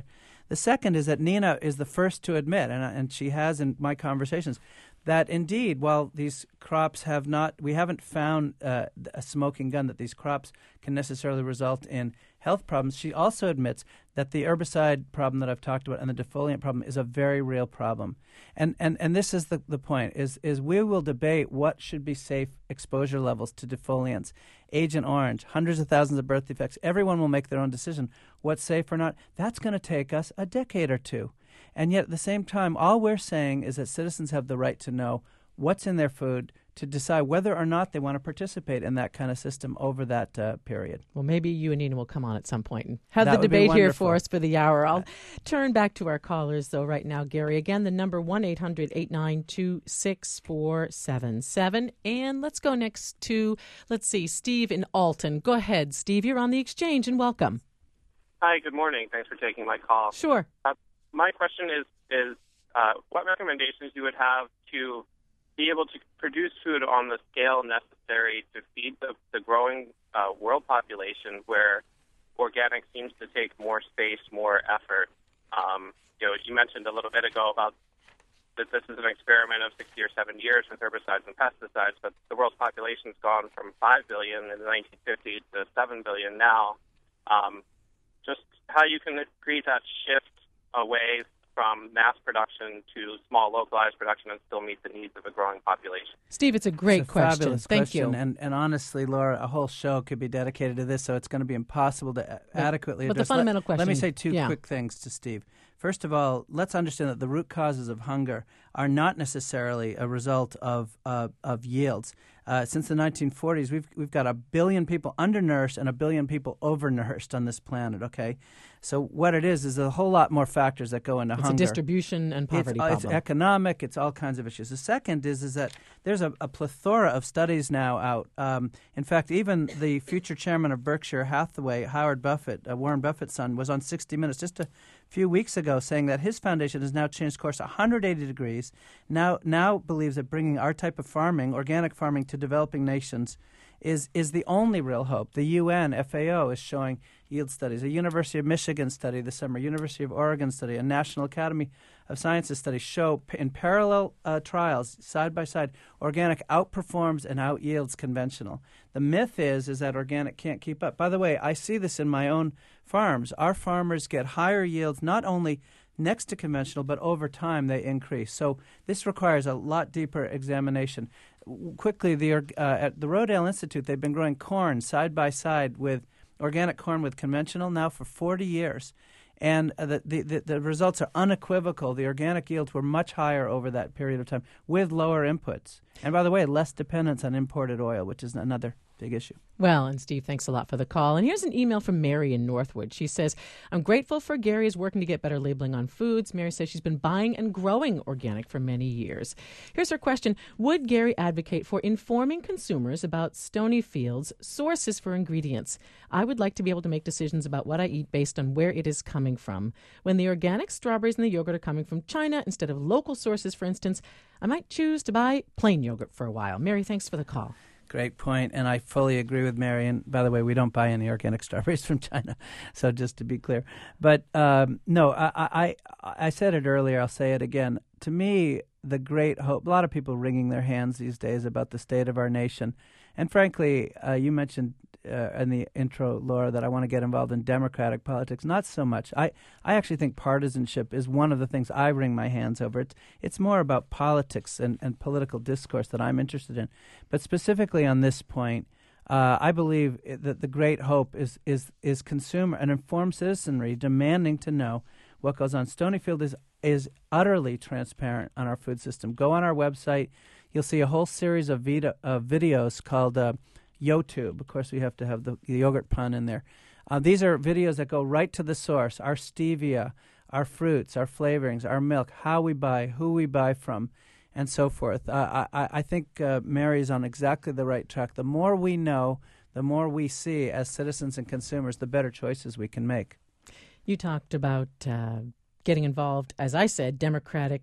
The second is that Nina is the first to admit, and, and she has in my conversations, that indeed, while these crops have not, we haven't found uh, a smoking gun that these crops can necessarily result in health problems. She also admits that the herbicide problem that I've talked about and the defoliant problem is a very real problem. And and, and this is the, the point, is, is we will debate what should be safe exposure levels to defoliants. Agent Orange, hundreds of thousands of birth defects. Everyone will make their own decision what's safe or not. That's going to take us a decade or two. And yet at the same time, all we're saying is that citizens have the right to know what's in their food to decide whether or not they want to participate in that kind of system over that uh, period. Well, maybe you and Nina will come on at some point and have That the would be debate here wonderful. for us for the hour. I'll turn back to our callers, though, right now, Gary. Again, the number one eight hundred eight nine two six four seven seven. And let's go next to, let's see, Steve in Alton. Go ahead, Steve. You're on the exchange, and welcome. Hi, good morning. Thanks for taking my call. Sure. Uh, my question is, is uh, what recommendations you would have to be able to produce food on the scale necessary to feed the, the growing uh, world population, where organic seems to take more space, more effort. Um, you know, you mentioned a little bit ago about that this is an experiment of sixty or seventy years with herbicides and pesticides, but the world's population's gone from five billion in the nineteen fifties to seven billion now. Um, just how you can create that shift away from mass production to small localized production and still meet the needs of a growing population. Steve, it's a great It's a question. fabulous Thank question. you. And, and honestly, Laura, a whole show could be dedicated to this, so it's going to be impossible to a- But- adequately but the address. fundamental let, question- Let me say two yeah. quick things to Steve. First of all, let's understand that the root causes of hunger are not necessarily a result of uh, of yields. Uh, since the nineteen forties, we've we've got a billion people undernourished and a billion people overnourished on this planet. Okay, so what it is is a whole lot more factors that go into It's hunger. a distribution and poverty it's, uh, problem. It's economic. It's all kinds of issues. The second is is that there's a, a plethora of studies now out. Um, in fact, even the future chairman of Berkshire Hathaway, Howard Buffett, uh, Warren Buffett's son, was on sixty minutes just a few weeks ago saying that his foundation has now changed course one hundred eighty degrees, now now believes that bringing our type of farming, organic farming, to developing nations is is the only real hope. The U N, F A O, is showing yield studies. A University of Michigan study this summer, University of Oregon study, a National Academy of Sciences study show p- in parallel uh, trials, side by side, organic outperforms and outyields conventional. The myth is is that organic can't keep up. By the way, I see this in my own farms. Our farmers get higher yields not only next to conventional, but over time they increase. So this requires a lot deeper examination. W- Quickly, the uh, at the Rodale Institute, they've been growing corn side by side with organic corn with conventional now for forty years. And uh, the, the, the, the results are unequivocal. The organic yields were much higher over that period of time with lower inputs. And by the way, less dependence on imported oil, which is another big issue. Well, and Steve, thanks a lot for the call. And here's an email from Mary in Northwood. She says, I'm grateful for Gary's working to get better labeling on foods. Mary says she's been buying and growing organic for many years. Here's her question. Would Gary advocate for informing consumers about Stonyfield's sources for ingredients? I would like to be able to make decisions about what I eat based on where it is coming from. When the organic strawberries in the yogurt are coming from China instead of local sources, for instance, I might choose to buy plain yogurt for a while. Mary, thanks for the call. Great point, and I fully agree with Mary. And by the way, we don't buy any organic strawberries from China, so just to be clear. But um, no, I, I I said it earlier, I'll say it again. To me, the great hope, a lot of people wringing their hands these days about the state of our nation. And frankly, uh, you mentioned uh, in the intro, Laura, that I want to get involved in democratic politics. Not so much. I, I actually think partisanship is one of the things I wring my hands over. It's, it's more about politics and, and political discourse that I'm interested in. But specifically on this point, uh, I believe that the great hope is, is, is consumer and informed citizenry demanding to know what goes on. Stonyfield is is utterly transparent on our food system. Go on our website. You'll see a whole series of, video, of videos called uh, YoTube. Of course, we have to have the, the yogurt pun in there. Uh, these are videos that go right to the source, our stevia, our fruits, our flavorings, our milk, how we buy, who we buy from, and so forth. Uh, I, I think uh, Mary's on exactly the right track. The more we know, the more we see as citizens and consumers, the better choices we can make. You talked about uh, getting involved, as I said, democratic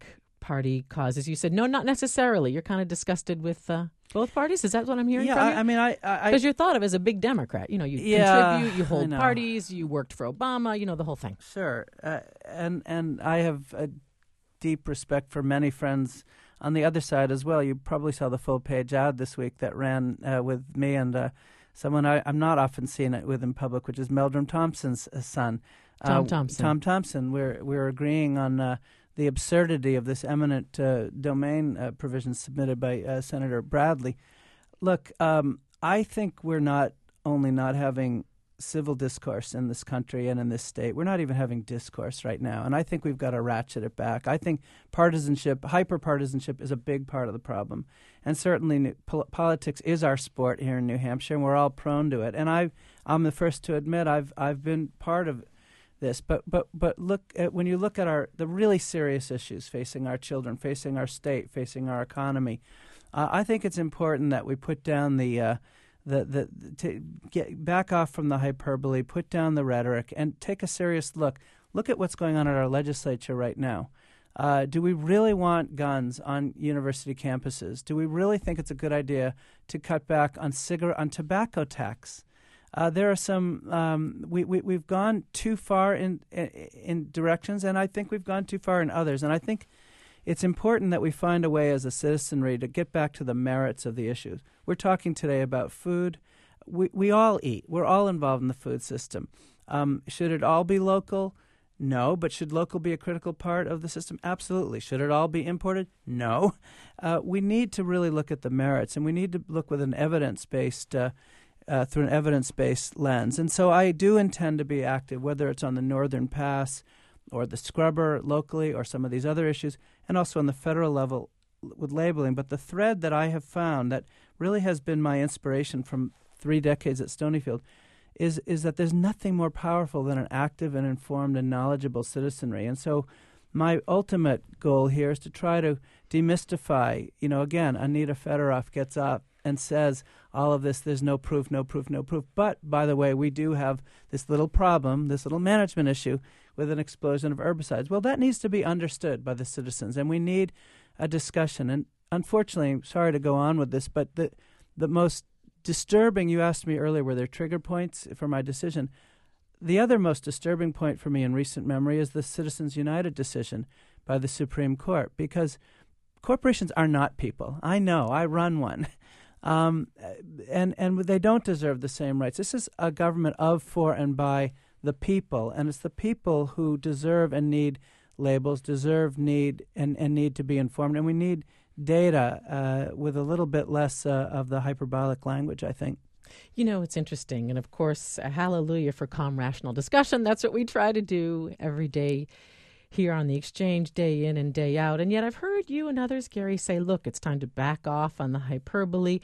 party causes. You said, no, not necessarily. You're kind of disgusted with uh, both parties? Is that what I'm hearing yeah, from I, you? I mean, I... Because you're thought of as a big Democrat. You know, you yeah, contribute, you I hold know. parties, you worked for Obama, you know, the whole thing. Sure. Uh, and, and I have a deep respect for many friends on the other side as well. You probably saw the full-page ad this week that ran uh, with me and uh, someone I, I'm not often seen it with in public, which is Meldrum Thompson's uh, son. Tom uh, Thompson. Tom Thompson. We're, we're agreeing on... Uh, the absurdity of this eminent uh, domain uh, provision submitted by uh, Senator Bradley. Look, um, I think we're not only not having civil discourse in this country and in this state, we're not even having discourse right now. And I think we've got to ratchet it back. I think partisanship, hyper-partisanship is a big part of the problem. And certainly new, pol- politics is our sport here in New Hampshire, and we're all prone to it. And I, I'm the first to admit I've I've been part of this, but but but look at when you look at our the really serious issues facing our children, facing our state, facing our economy. Uh, I think it's important that we put down the uh, the the to get back off from the hyperbole, put down the rhetoric, and take a serious look. Look at what's going on at our legislature right now. Uh, do we really want guns on university campuses? Do we really think it's a good idea to cut back on cigarette on tobacco tax? Uh, there are some um, we, we we've gone too far in, in in directions, and I think we've gone too far in others. And I think it's important that we find a way as a citizenry to get back to the merits of the issues. We're talking today about food. We we all eat. We're all involved in the food system. Um, should it all be local? No. But should local be a critical part of the system? Absolutely. Should it all be imported? No. Uh, we need to really look at the merits, and we need to look with an evidence-based uh, Uh, through an evidence-based lens. And so I do intend to be active, whether it's on the Northern Pass or the scrubber locally or some of these other issues, and also on the federal level with labeling. But the thread that I have found that really has been my inspiration from three decades at Stonyfield is, is that there's nothing more powerful than an active and informed and knowledgeable citizenry. And so my ultimate goal here is to try to demystify, you know, again, Anita Fedoroff gets up and says all of this, there's no proof, no proof, no proof. But, by the way, we do have this little problem, this little management issue with an explosion of herbicides. Well, that needs to be understood by the citizens, and we need a discussion. And unfortunately, sorry to go on with this, but the the most disturbing, you asked me earlier, were there trigger points for my decision? The other most disturbing point for me in recent memory is the Citizens United decision by the Supreme Court, because corporations are not people. I know. I run one. Um, and, and they don't deserve the same rights. This is a government of, for, and by the people, and it's the people who deserve and need labels, deserve, need, and, and need to be informed. And we need data uh, with a little bit less uh, of the hyperbolic language, I think. You know, it's interesting. And, of course, a hallelujah for calm, rational discussion. That's what we try to do every day here on The Exchange, day in and day out. And yet I've heard you and others, Gary, say, look, it's time to back off on the hyperbole.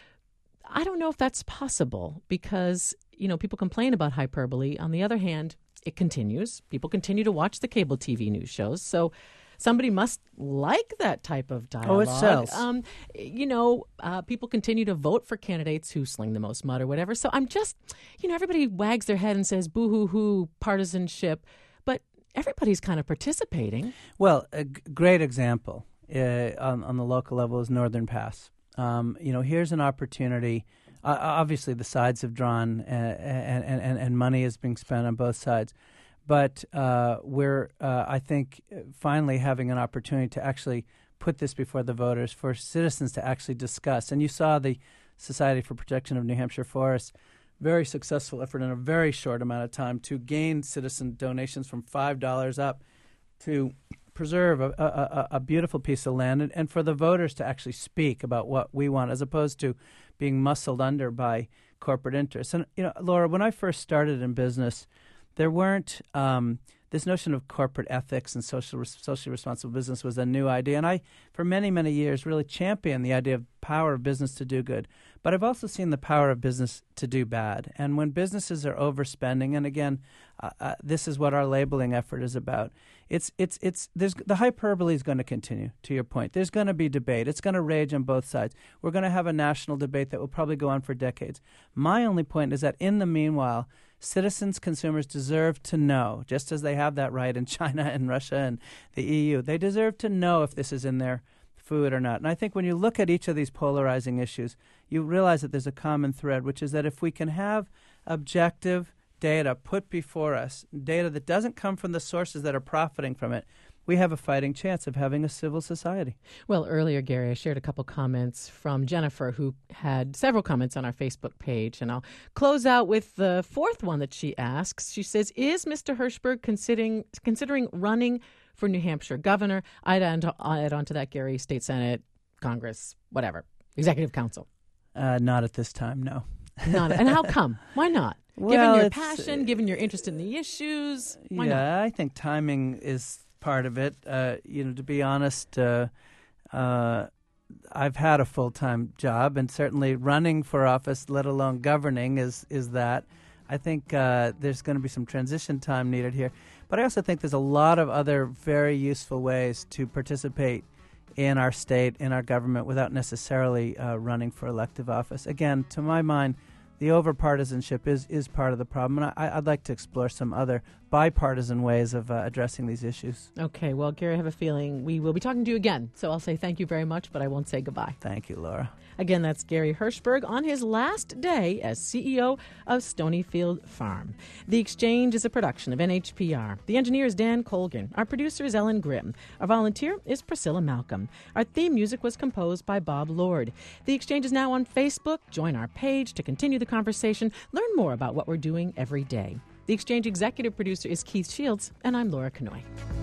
I don't know if that's possible because, you know, people complain about hyperbole. On the other hand, it continues. People continue to watch the cable T V news shows. So somebody must like that type of dialogue. Oh, it sells. Um, you know, uh, people continue to vote for candidates who sling the most mud or whatever. So I'm just, you know, everybody wags their head and says, boo-hoo-hoo, partisanship. But everybody's kind of participating. Well, a g- great example uh, on, on the local level is Northern Pass. Um, you know, here's an opportunity. Uh, obviously, the sides have drawn, uh, and, and, and money is being spent on both sides. But uh, we're, uh, I think, finally having an opportunity to actually put this before the voters for citizens to actually discuss. And you saw the Society for Protection of New Hampshire Forests, very successful effort in a very short amount of time to gain citizen donations from five dollars up to preserve a, a, a beautiful piece of land, and, and for the voters to actually speak about what we want as opposed to being muscled under by corporate interests. And, you know, Laura, when I first started in business, there weren't um, this notion of corporate ethics and social, socially responsible business was a new idea. And I, for many, many years, really championed the idea of power of business to do good. But I've also seen the power of business to do bad. And when businesses are overspending, and again, uh, uh, this is what our labeling effort is about. It's it's it's there's the hyperbole is going to continue. To your point, there's going to be debate. It's going to rage on both sides. We're going to have a national debate that will probably go on for decades. My only point is that in the meanwhile, Citizens, consumers deserve to know, just as they have that right in China and Russia and the E U. They deserve to know if this is in their food or not. And I think when you look at each of these polarizing issues, you realize that there's a common thread, which is that if we can have objective data put before us, data that doesn't come from the sources that are profiting from it, we have a fighting chance of having a civil society. Well, earlier, Gary, I shared a couple comments from Jennifer, who had several comments on our Facebook page, and I'll close out with the fourth one that she asks. She says, is Mister Hirshberg considering considering running for New Hampshire governor? I'd add, I'd add on to that, Gary, state senate, Congress, whatever, executive council. Uh, not at this time, no. Not, and how come? Why not? Well, given your it's, passion, given your interest in the issues, why yeah, not? I think timing is part of it. Uh, you know, to be honest, uh, uh, I've had a full-time job, and certainly running for office, let alone governing, is is that. I think uh, there's going to be some transition time needed here. But I also think there's a lot of other very useful ways to participate in our state, in our government, without necessarily uh, running for elective office. Again, to my mind, the over-partisanship is, is part of the problem, and I, I'd like to explore some other bipartisan ways of uh, addressing these issues. Okay, well, Gary, I have a feeling we will be talking to you again, so I'll say thank you very much, but I won't say goodbye. Thank you, Laura. Again, that's Gary Hirshberg on his last day as C E O of Stonyfield Farm. The Exchange is a production of N H P R. The engineer is Dan Colgan. Our producer is Ellen Grimm. Our volunteer is Priscilla Malcolm. Our theme music was composed by Bob Lord. The Exchange is now on Facebook. Join our page to continue the conversation. Learn more about what we're doing every day. The Exchange executive producer is Keith Shields, and I'm Laura Kanoy.